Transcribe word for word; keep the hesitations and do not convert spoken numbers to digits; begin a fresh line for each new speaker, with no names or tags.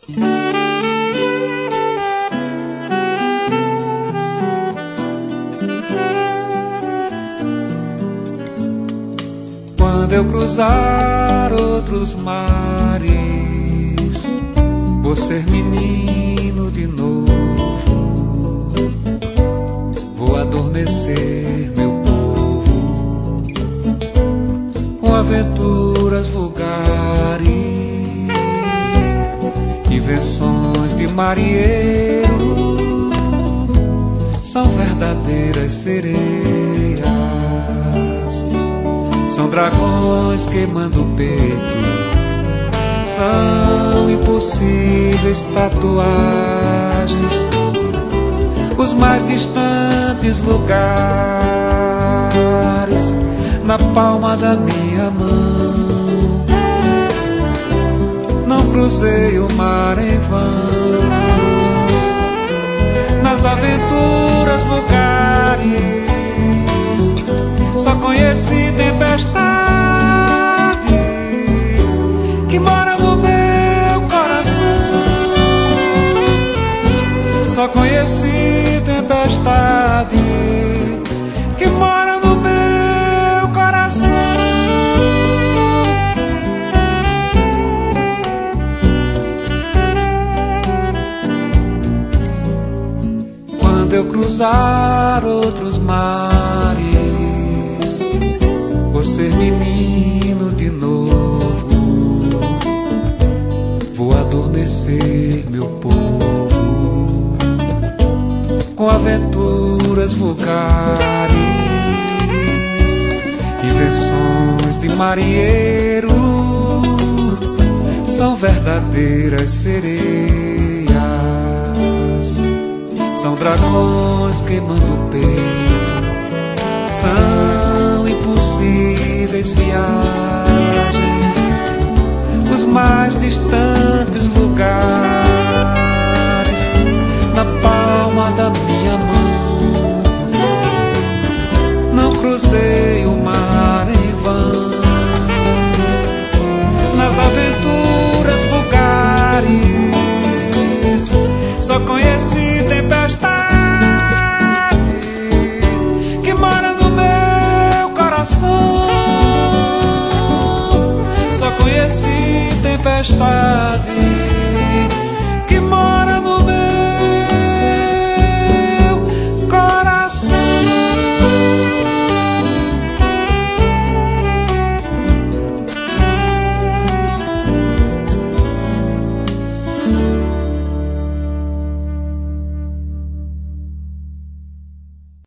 Quando eu cruzar outros mares, vou ser menino de novo, vou adormecer meu povo com aventuras vulgares, invenções de marinheiro, são verdadeiras sereias, são dragões queimando o peito, são impossíveis tatuagens, os mais distantes lugares na palma da minha mão. Não cruzei o mar em vão, nas aventuras vulgares só conheci tempestade que mora no meu coração. Só conheci tempestade que mora no meu coração. Quando eu cruzar outros mares, vou ser menino de novo, vou adormecer meu povo com aventuras vulgares, invenções de marinheiro, são verdadeiras sereias, são dragões queimando o peito, são impossíveis viagens, os mais distantes